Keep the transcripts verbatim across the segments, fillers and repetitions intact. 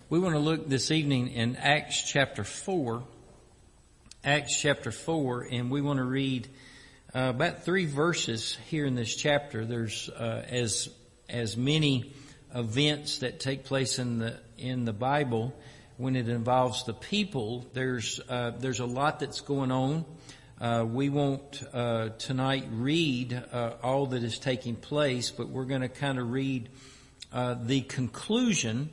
We want to look this evening in Acts chapter four. Acts chapter four, and we want to read uh, about three verses here in this chapter. There's uh, as as many events that take place in the in the Bible when it involves the people. There's uh, there's a lot that's going on. Uh, we won't uh, tonight read uh, all that is taking place, but we're going to kind of read uh, the conclusion.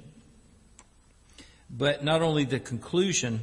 But not only the conclusion,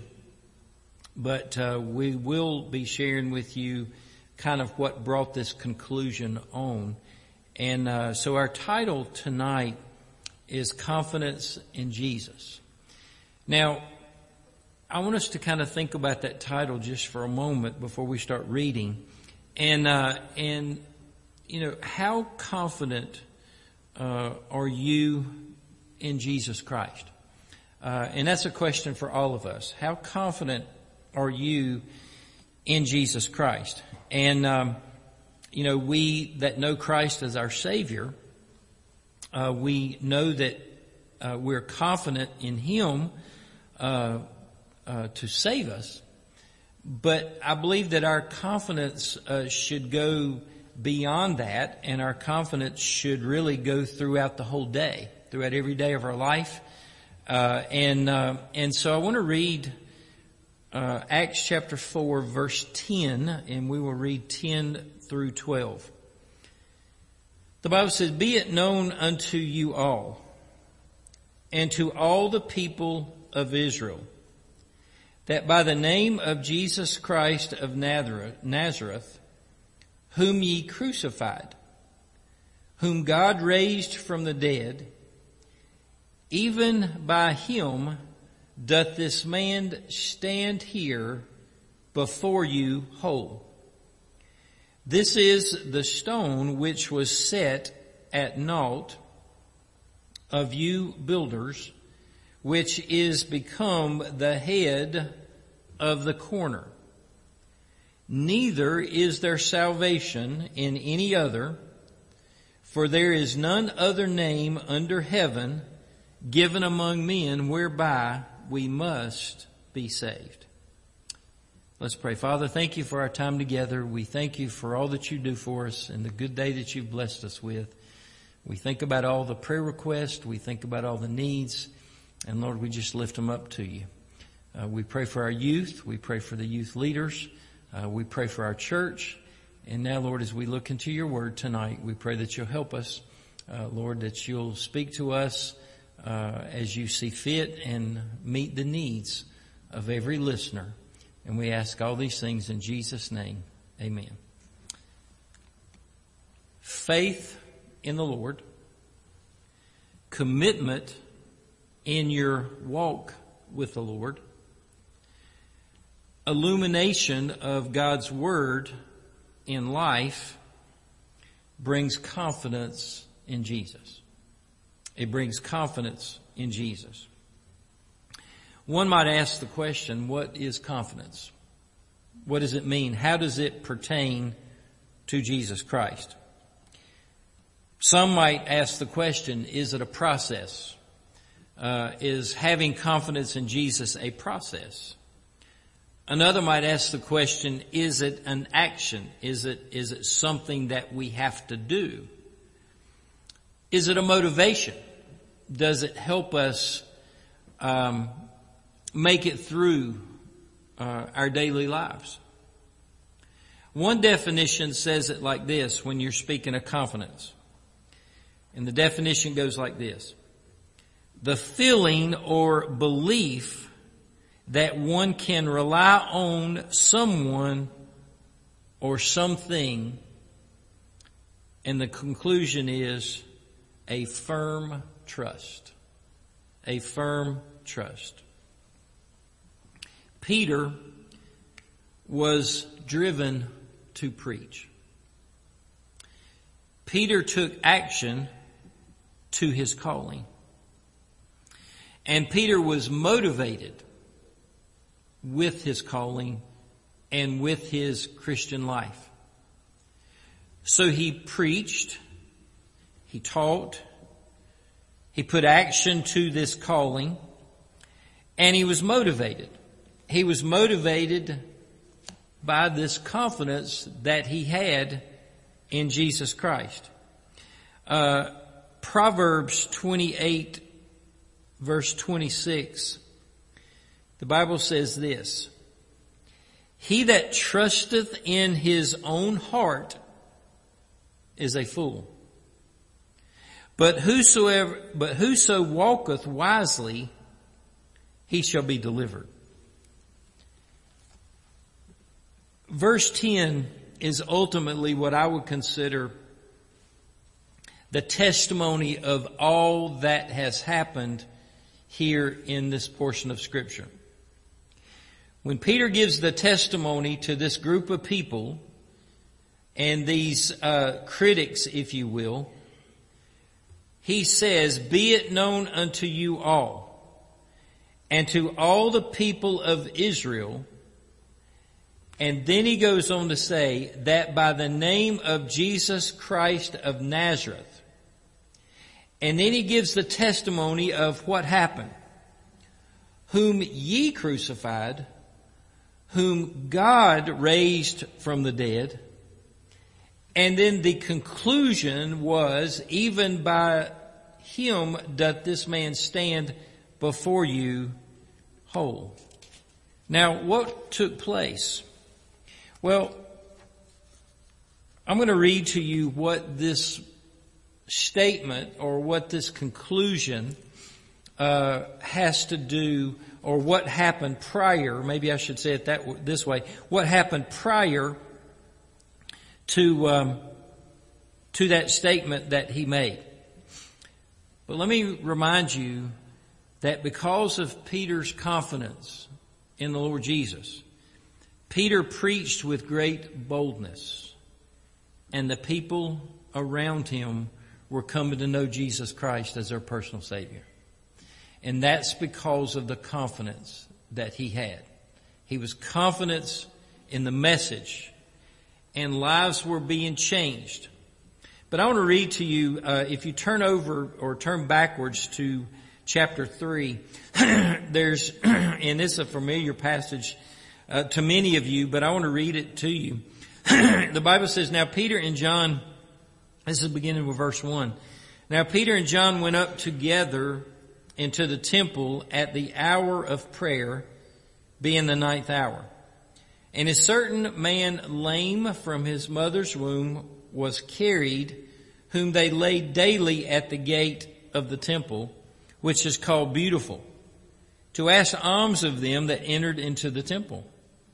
but uh, we will be sharing with you kind of what brought this conclusion on. And uh, so our title tonight is Confidence in Jesus. Now, I want us to kind of think about that title just for a moment before we start reading. And, uh, and you know, how confident uh, are you in Jesus Christ? Uh, and that's a question for all of us. How confident are you in Jesus Christ? And, um, you know, we that know Christ as our Savior, uh, we know that uh, we're confident in Him uh, uh, to save us. But I believe that our confidence uh, should go beyond that, and our confidence should really go throughout the whole day, throughout every day of our life. Uh, and, uh, and so I want to read, uh, Acts chapter four verse ten, and we will read ten through twelve. The Bible says, "Be it known unto you all, and to all the people of Israel, that by the name of Jesus Christ of Nazareth, whom ye crucified, whom God raised from the dead, even by Him doth this man stand here before you whole. This is the stone which was set at naught of you builders, which is become the head of the corner. Neither is there salvation in any other, for there is none other name under heaven given among men whereby we must be saved." Let's pray. Father, thank you for our time together. We thank you for all that you do for us and the good day that you've blessed us with. We think about all the prayer requests. We think about all the needs. And Lord, we just lift them up to you. Uh, we pray for our youth. We pray for the youth leaders. Uh, we pray for our church. And now, Lord, as we look into your word tonight, we pray that you'll help us. Uh, Lord, that you'll speak to us Uh, as you see fit and meet the needs of every listener. And we ask all these things in Jesus' name. Amen. Faith in the Lord, commitment in your walk with the Lord, illumination of God's Word in life brings confidence in Jesus. It brings confidence in Jesus. One might ask the question, what is confidence? What does it mean? How does it pertain to Jesus Christ? Some might ask the question, is it a process? Uh, is having confidence in Jesus a process? Another might ask the question, is it an action? Is it, is it something that we have to do? Is it a motivation? Does it help us um, make it through uh, our daily lives? One definition says it like this when you're speaking of confidence. And the definition goes like this: the feeling or belief that one can rely on someone or something. And the conclusion is a firm trust. A firm trust. Peter was driven to preach. Peter took action to his calling. And Peter was motivated with his calling and with his Christian life. So he preached, he taught, he put action to this calling, And he was motivated. He was motivated by this confidence that he had in Jesus Christ. Uh, Proverbs twenty-eight, verse twenty-six, the Bible says this: "He that trusteth in his own heart is a fool. But whosoever, but whoso walketh wisely, he shall be delivered." Verse ten is ultimately what I would consider the testimony of all that has happened here in this portion of Scripture. When Peter gives the testimony to this group of people and these uh, critics, if you will, he says, "Be it known unto you all, and to all the people of Israel." And then he goes on to say that by the name of Jesus Christ of Nazareth. And then he gives the testimony of what happened. "Whom ye crucified, whom God raised from the dead." And then the conclusion was, "Even by him doth this man stand before you whole." Now, what took place? Well, I'm going to read to you what this statement or what this conclusion uh, has to do, or what happened prior. Maybe I should say it that this way: what happened prior to um, to that statement that he made. But let me remind you that because of Peter's confidence in the Lord Jesus, Peter preached with great boldness, and the people around him were coming to know Jesus Christ as their personal Savior. And that's because of the confidence that he had. He was confident in the message, and lives were being changed. But I want to read to you, uh, if you turn over or turn backwards to chapter three, there's, and it's a familiar passage uh, to many of you, but I want to read it to you. The Bible says, "Now Peter and John," this is beginning with verse one. "Now Peter and John went up together into the temple at the hour of prayer, being the ninth hour. And a certain man lame from his mother's womb was carried, whom they laid daily at the gate of the temple, which is called Beautiful, to ask alms of them that entered into the temple.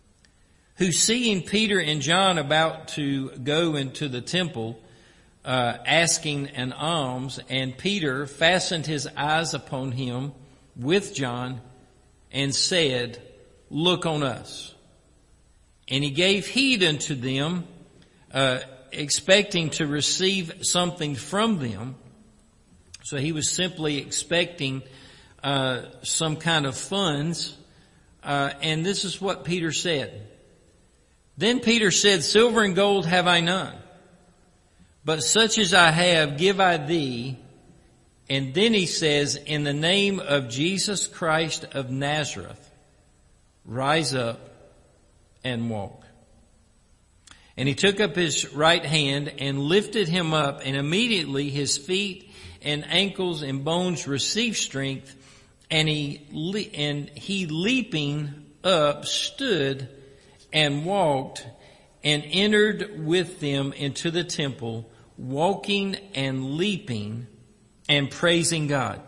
Who, seeing Peter and John about to go into the temple, uh, asking an alms, and Peter fastened his eyes upon him with John and said, Look on us. And he gave heed unto them, uh, expecting to receive something from them. So he was simply expecting uh, some kind of funds. Uh, and this is what Peter said. Then Peter said, Silver and gold have I none, but such as I have give I thee. And then he says, In the name of Jesus Christ of Nazareth, rise up and walk. And he took up his right hand and lifted him up, and immediately his feet and ankles and bones received strength, and he and he leaping up stood and walked and entered with them into the temple, walking and leaping and praising God.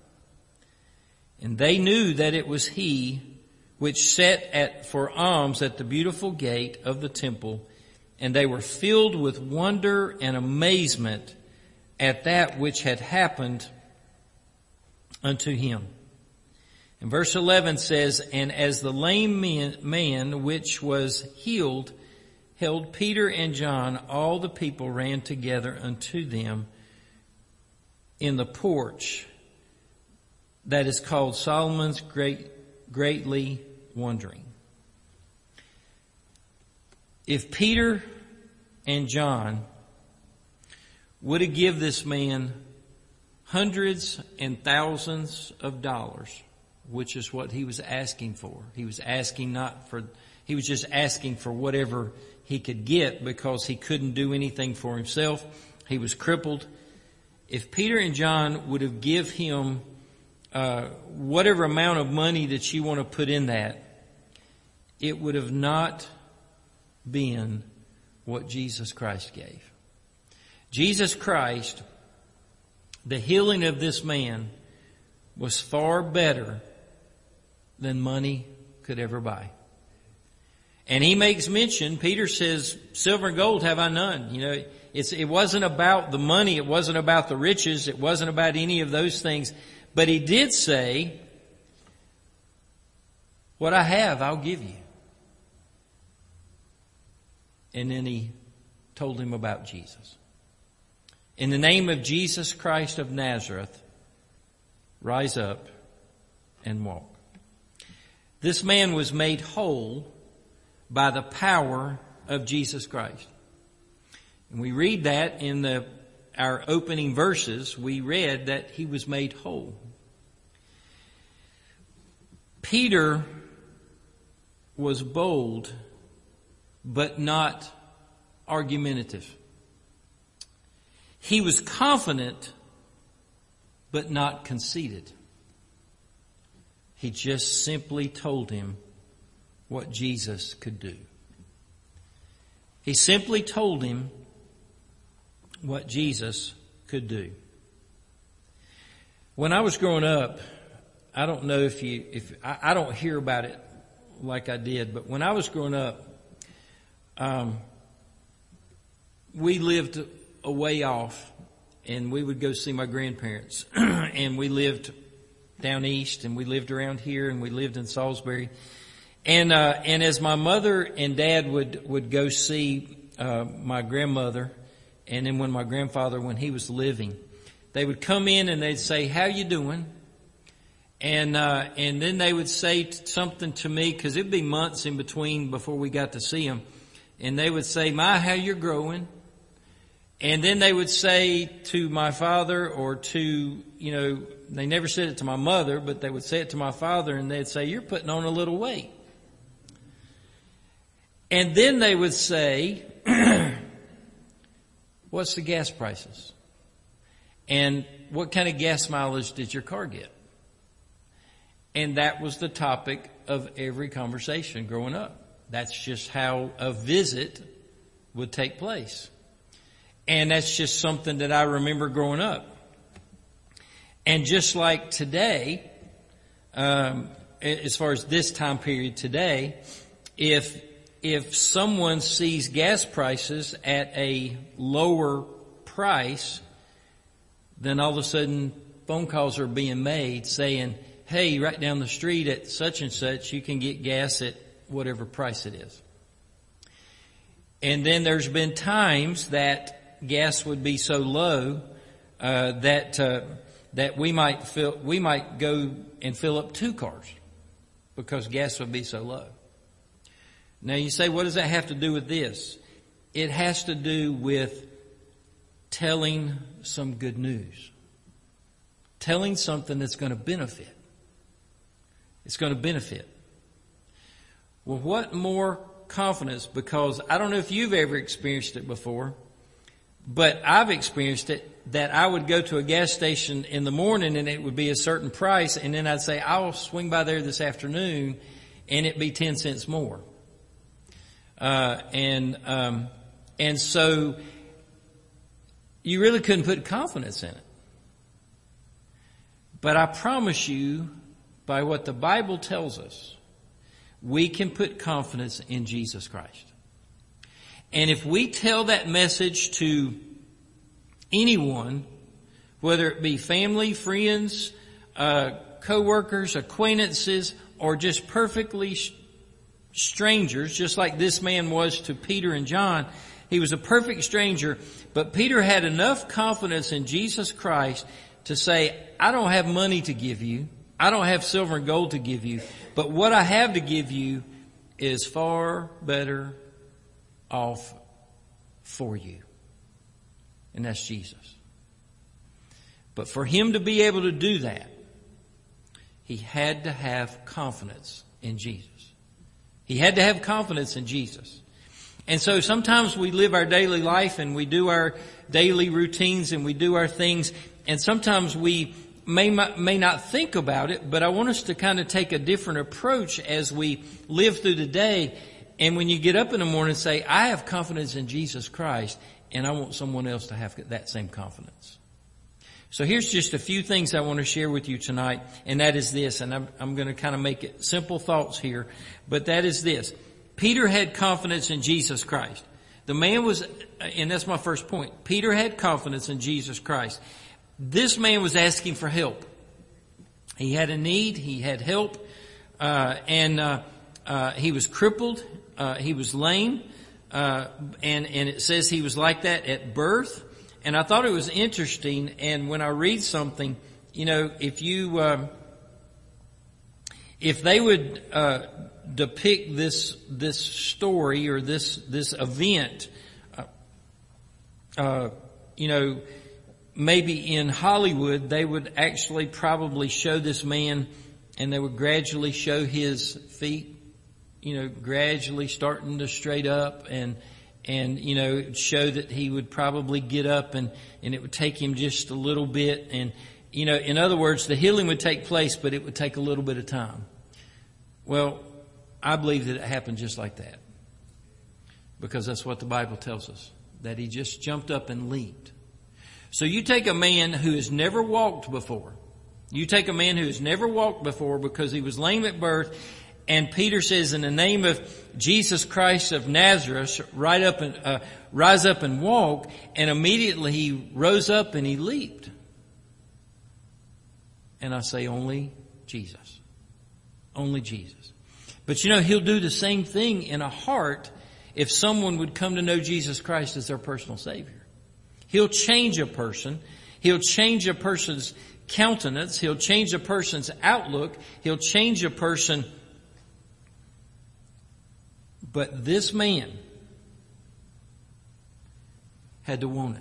And they knew that it was he which sat at for alms at the beautiful gate of the temple, and they were filled with wonder and amazement at that which had happened unto him. And verse eleven says, And as the lame man, man which was healed held Peter and John, all the people ran together unto them in the porch that is called Solomon's Great, greatly wondering. If Peter and John would have given this man hundreds and thousands of dollars, which is what he was asking for. He was asking not for, he was just asking for whatever he could get because he couldn't do anything for himself. He was crippled. If Peter and John would have give him uh, whatever amount of money that you want to put in that, it would have not been what Jesus Christ gave. Jesus Christ, the healing of this man was far better than money could ever buy. And he makes mention, Peter says, silver and gold have I none. You know, it's, it wasn't about the money. It wasn't about the riches. It wasn't about any of those things. But he did say, what I have, I'll give you. And then he told him about Jesus. In the name of Jesus Christ of Nazareth, rise up and walk. This man was made whole by the power of Jesus Christ. And we read that in the our opening verses. We read that he was made whole. Peter was bold, but not argumentative. He was confident, but not conceited. He just simply told him what Jesus could do. He simply told him what Jesus could do. When I was growing up, I don't know if you, if I, I don't hear about it like I did, but when I was growing up, um, we lived a way off, and we would go see my grandparents, and we lived down east, and we lived around here, and we lived in Salisbury. And, uh, and as my mother and dad would, would go see, uh, my grandmother, and then when my grandfather, when he was living, they would come in and they'd say, how you doing? And, uh, and then they would say t- something to me, cause it'd be months in between before we got to see them. And they would say, my, how you're growing. And then they would say to my father or to, you know, they never said it to my mother, but they would say it to my father, and they'd say, you're putting on a little weight. And then they would say, what's the gas prices? And what kind of gas mileage did your car get? And that was the topic of every conversation growing up. That's just how a visit would take place. And that's just something that I remember growing up. And just like today, um, as far as this time period today, if if someone sees gas prices at a lower price, then all of a sudden phone calls are being made saying, hey, right down the street at such and such, you can get gas at whatever price it is. And then there's been times that gas would be so low uh, that uh, that we might fill, we might go and fill up two cars because gas would be so low. Now you say, what does that have to do with this? It has to do with telling some good news. Telling something that's going to benefit. It's going to benefit. Well, what more confidence? Because I don't know if you've ever experienced it before, but I've experienced it, that I would go to a gas station in the morning and it would be a certain price, and then I'd say, I'll swing by there this afternoon, and it'd be ten cents more. Uh, and, um, and so you really couldn't put confidence in it. But I promise you, by what the Bible tells us, we can put confidence in Jesus Christ. And if we tell that message to anyone, whether it be family, friends, uh, co-workers, acquaintances, or just perfectly sh- strangers, just like this man was to Peter and John, he was a perfect stranger, but Peter had enough confidence in Jesus Christ to say, I don't have money to give you. I don't have silver and gold to give you, but what I have to give you is far better off for you. And that's Jesus. But for him to be able to do that, He had to have confidence in Jesus. He had to have confidence in Jesus. And so sometimes we live our daily life and we do our daily routines and we do our things, and sometimes we may may not think about it, but I want us to kind of take a different approach as we live through the day. And when you get up in the morning, say, I have confidence in Jesus Christ, and I want someone else to have that same confidence. So here's just a few things I want to share with you tonight, and that is this, and I'm, I'm going to kind of make it simple thoughts here, but that is this. Peter had confidence in Jesus Christ. The man was, and that's my first point, Peter had confidence in Jesus Christ. This man was asking for help. He had a need, he had help, uh, and uh, uh, he was crippled, uh, he was lame, uh, and, and it says he was like that at birth. And I thought it was interesting, and when I read something, you know, if you, uh, if they would, uh, depict this, this story or this, this event, uh, uh, you know, maybe in Hollywood, they would actually probably show this man and they would gradually show his feet, you know, gradually starting to straight up and, And, you know, it would show that he would probably get up and, and it would take him just a little bit. And, you know, in other words, the healing would take place, but it would take a little bit of time. Well, I believe that it happened just like that. Because that's what the Bible tells us. That he just jumped up and leaped. So you take a man who has never walked before. You take a man who has never walked before because he was lame at birth. And Peter says, in the name of Jesus Christ of Nazareth, right up and, uh, rise up and walk. And immediately he rose up and he leaped. And I say, only Jesus. Only Jesus. But you know, he'll do the same thing in a heart if someone would come to know Jesus Christ as their personal Savior. He'll change a person. He'll change a person's countenance. He'll change a person's outlook. He'll change a person. But this man had to want it.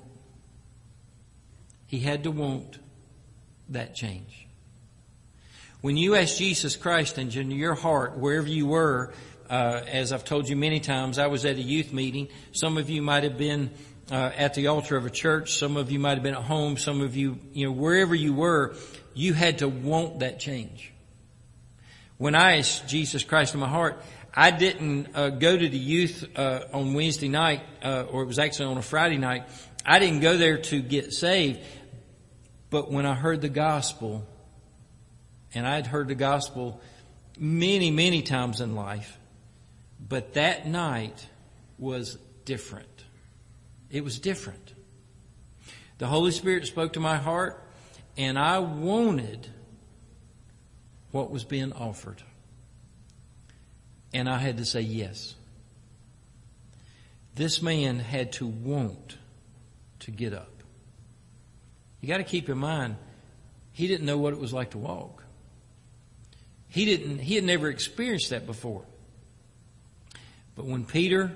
He had to want that change. When you ask Jesus Christ into your heart, wherever you were, uh, as I've told you many times, I was at a youth meeting. Some of you might have been uh, at the altar of a church. Some of you might have been at home. Some of you, you know, wherever you were, you had to want that change. When I asked Jesus Christ in my heart, I didn't uh, go to the youth uh, on Wednesday night, uh, or it was actually on a Friday night. I didn't go there to get saved. But when I heard the gospel, and I had heard the gospel many, many times in life, but that night was different. It was different. The Holy Spirit spoke to my heart, and I wanted what was being offered. And I had to say yes. This man had to want to get up. You got to keep in mind, he didn't know what it was like to walk. He didn't, he had never experienced that before. But when Peter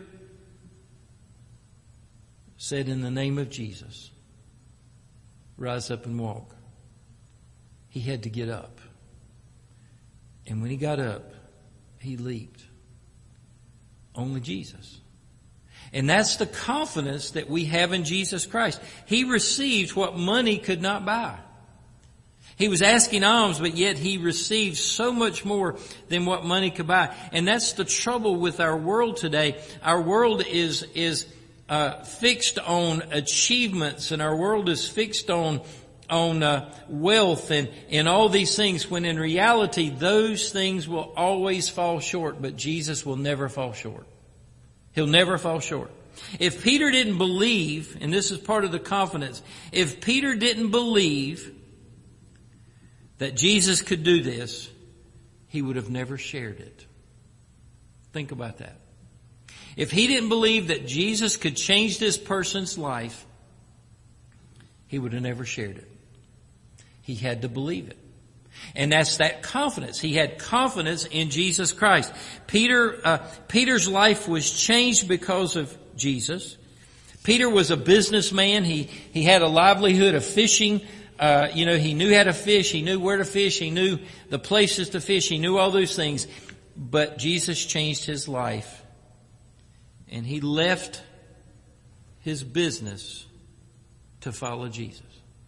said, in the name of Jesus, rise up and walk, he had to get up. And when he got up, he leaped. Only Jesus. And that's the confidence that we have in Jesus Christ. He received what money could not buy. He was asking alms, but yet he received so much more than what money could buy. And that's the trouble with our world today. Our world is, is, uh, fixed on achievements, and our world is fixed on, on, uh, wealth and, and all these things, when in reality, those things will always fall short, but Jesus will never fall short. He'll never fall short. If Peter didn't believe, and this is part of the confidence, if Peter didn't believe that Jesus could do this, he would have never shared it. Think about that. If he didn't believe that Jesus could change this person's life, he would have never shared it. He had to believe it. And that's that confidence. He had confidence in Jesus Christ. Peter, uh, Peter's life was changed because of Jesus. Peter was a businessman. He, he had a livelihood of fishing. Uh, you know, he knew how to fish. He knew where to fish. He knew the places to fish. He knew all those things. But Jesus changed his life. And he left his business to follow Jesus.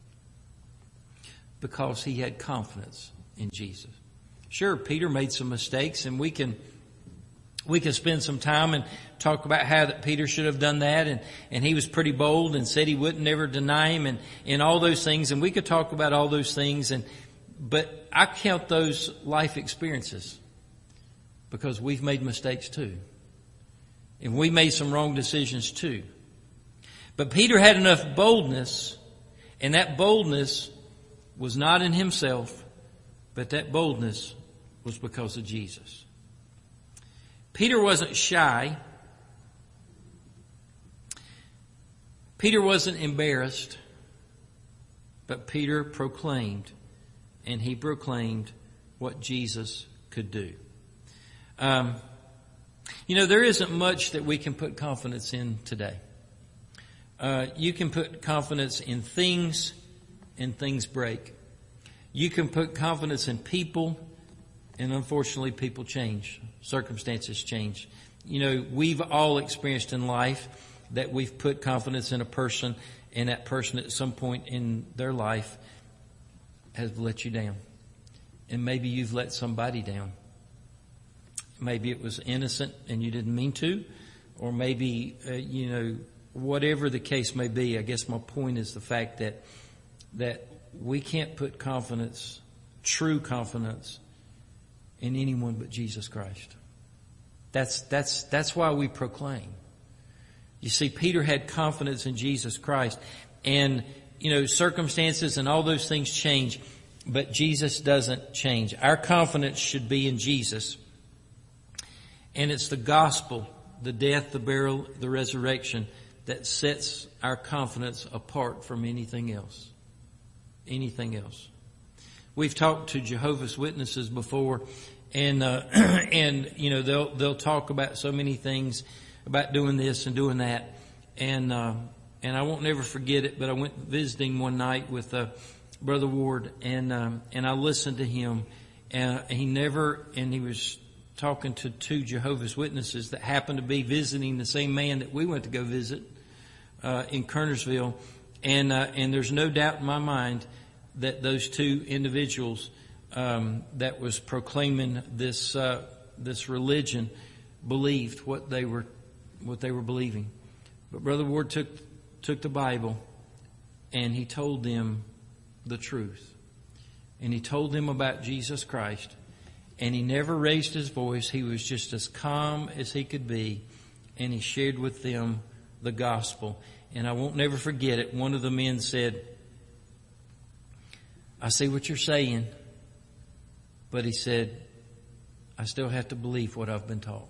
Because he had confidence in Jesus. Sure, Peter made some mistakes, and we can we can spend some time and talk about how that Peter should have done that, and, and he was pretty bold and said he wouldn't never deny him, and, and all those things, and we could talk about all those things, and but I count those life experiences because we've made mistakes too. And we made some wrong decisions too. But Peter had enough boldness, and that boldness was not in himself, but that boldness was because of Jesus. Peter wasn't shy. Peter wasn't embarrassed, but Peter proclaimed, and he proclaimed what Jesus could do. Um, you know, there isn't much that we can put confidence in today. Uh, you can put confidence in things, and things break. You can put confidence in people, and unfortunately people change. Circumstances change. You know, we've all experienced in life that we've put confidence in a person, and that person at some point in their life has let you down. And maybe you've let somebody down. Maybe it was innocent and you didn't mean to, or maybe, uh, you know, whatever the case may be. I guess my point is the fact that that we can't put confidence, true confidence, in anyone but Jesus Christ. That's that's that's why we proclaim. You see, Peter had confidence in Jesus Christ, and you know, circumstances and all those things change, but Jesus doesn't change. Our confidence should be in Jesus, and it's the gospel, the death, the burial, the resurrection, that sets our confidence apart from anything else. Anything else. We've talked to Jehovah's Witnesses before, and uh, and you know they'll they'll talk about so many things, about doing this and doing that, and uh, and I won't never forget it. But I went visiting one night with uh, Brother Ward, and um, and I listened to him, and he never and he was talking to two Jehovah's Witnesses that happened to be visiting the same man that we went to go visit uh, in Kernersville. And uh, and there's no doubt in my mind that those two individuals um, that was proclaiming this uh, this religion believed what they were what they were believing. But Brother Ward took took the Bible and he told them the truth, and he told them about Jesus Christ, and he never raised his voice. He was just as calm as he could be, and he shared with them the gospel. And I won't never forget it. One of the men said, I see what you're saying, but he said, I still have to believe what I've been taught.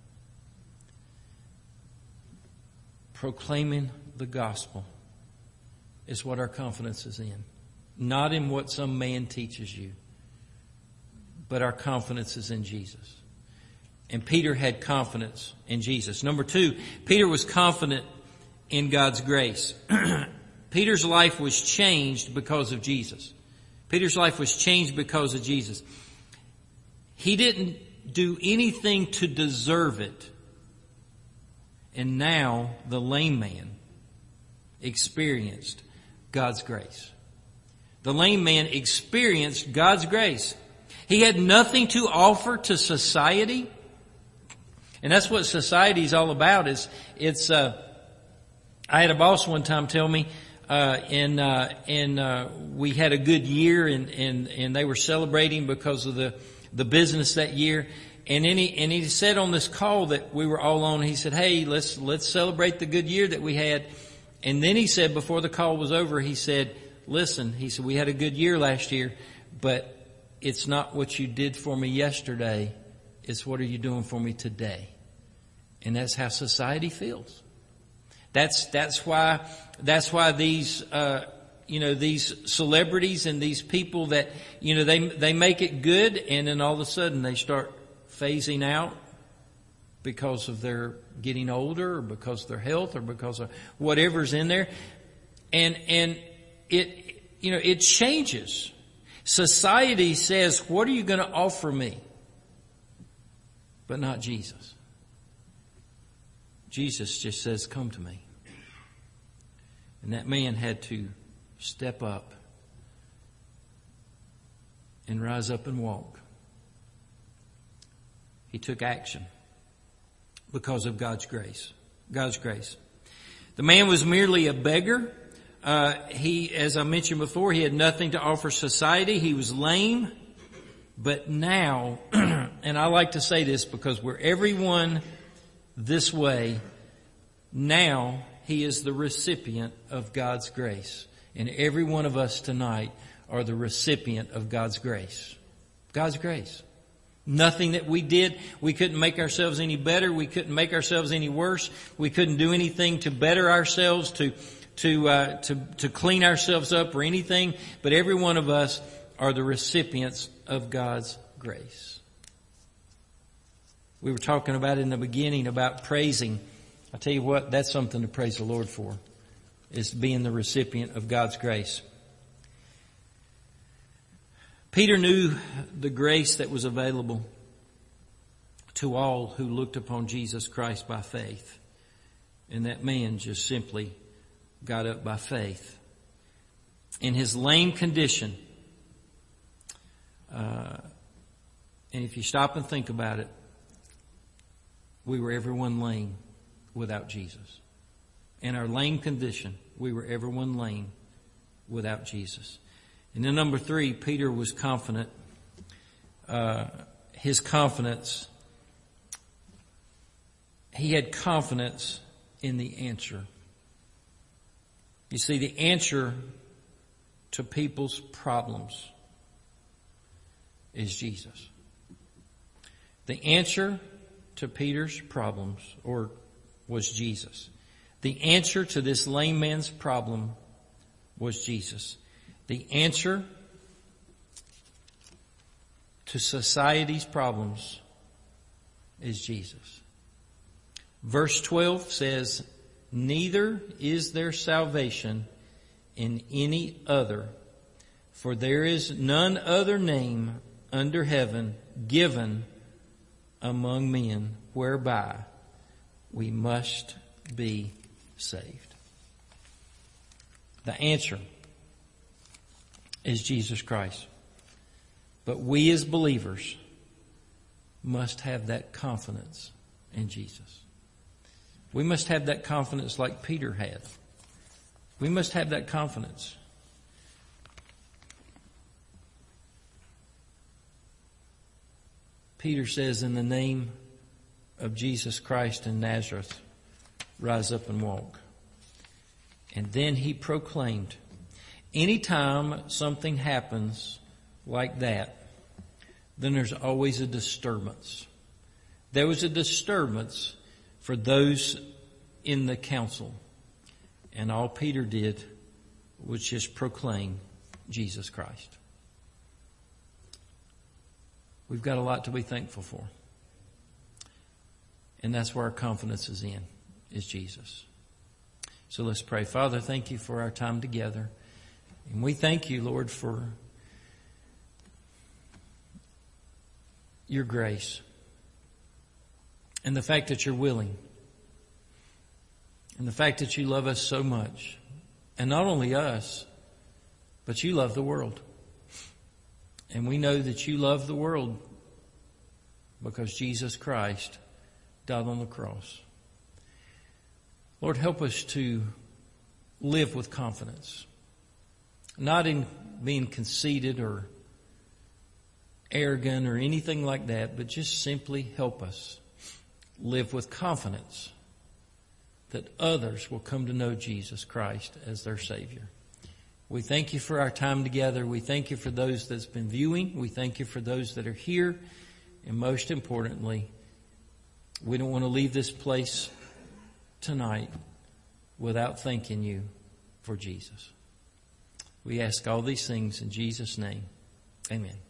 Proclaiming the gospel is what our confidence is in. Not in what some man teaches you, but our confidence is in Jesus. And Peter had confidence in Jesus. Number two, Peter was confident in God's grace. Peter's life was changed because of Jesus. Peter's life was changed because of Jesus. He didn't do anything to deserve it. And now the lame man experienced God's grace. The lame man experienced God's grace. He had nothing to offer to society. And that's what society is all about. Is it's uh I had a boss one time tell me, uh, and, uh, and, uh, we had a good year, and, and, and they were celebrating because of the, the business that year. And then he, and he said on this call that we were all on, he said, hey, let's, let's celebrate the good year that we had. And then he said, before the call was over, he said, listen, he said, we had a good year last year, but it's not what you did for me yesterday. It's what are you doing for me today? And that's how society feels. That's, that's why, that's why these, uh, you know, these celebrities and these people that, you know, they, they make it good, and then all of a sudden they start phasing out because of their getting older, or because of their health, or because of whatever's in there. And, and it, you know, it changes. Society says, what are you going to offer me? But not Jesus. Jesus just says, come to me. And that man had to step up and rise up and walk. He took action because of God's grace. God's grace. The man was merely a beggar. Uh, he, as I mentioned before, he had nothing to offer society. He was lame. But now, and I like to say this because we're everyone this way, now he is the recipient of God's grace. And every one of us tonight are the recipient of God's grace. God's grace. Nothing that we did. We couldn't make ourselves any better. We couldn't make ourselves any worse. We couldn't do anything to better ourselves, to to uh, to to clean ourselves up or anything. But every one of us are the recipients of God's grace. We were talking about in the beginning about praising. I tell you what, that's something to praise the Lord for, is being the recipient of God's grace. Peter knew the grace that was available to all who looked upon Jesus Christ by faith. And that man just simply got up by faith. In his lame condition, uh, and if you stop and think about it, we were everyone lame without Jesus. In our lame condition, we were everyone lame without Jesus. And then number three, Peter was confident. Uh, his confidence, he had confidence in the answer. You see, the answer to people's problems is Jesus. The answer to Peter's problems or was Jesus. The answer to this lame man's problem was Jesus. The answer to society's problems is Jesus. Verse twelve says, neither is there salvation in any other, for there is none other name under heaven given among men whereby we must be saved. The answer is Jesus Christ. But we as believers must have that confidence in Jesus. We must have that confidence like Peter had. We must have that confidence. Peter says, in the name of Jesus Christ in Nazareth, rise up and walk. And then he proclaimed, anytime something happens like that, then there's always a disturbance. There was a disturbance for those in the council. And all Peter did was just proclaim Jesus Christ. We've got a lot to be thankful for. And that's where our confidence is in, is Jesus. So let's pray. Father, thank you for our time together. And we thank you, Lord, for your grace and the fact that you're willing and the fact that you love us so much. And not only us, but you love the world. And we know that you love the world because Jesus Christ died on the cross. Lord, help us to live with confidence. Not in being conceited or arrogant or anything like that, but just simply help us live with confidence that others will come to know Jesus Christ as their Savior. We thank you for our time together. We thank you for those that's been viewing. We thank you for those that are here. And most importantly, we don't want to leave this place tonight without thanking you for Jesus. We ask all these things in Jesus' name. Amen.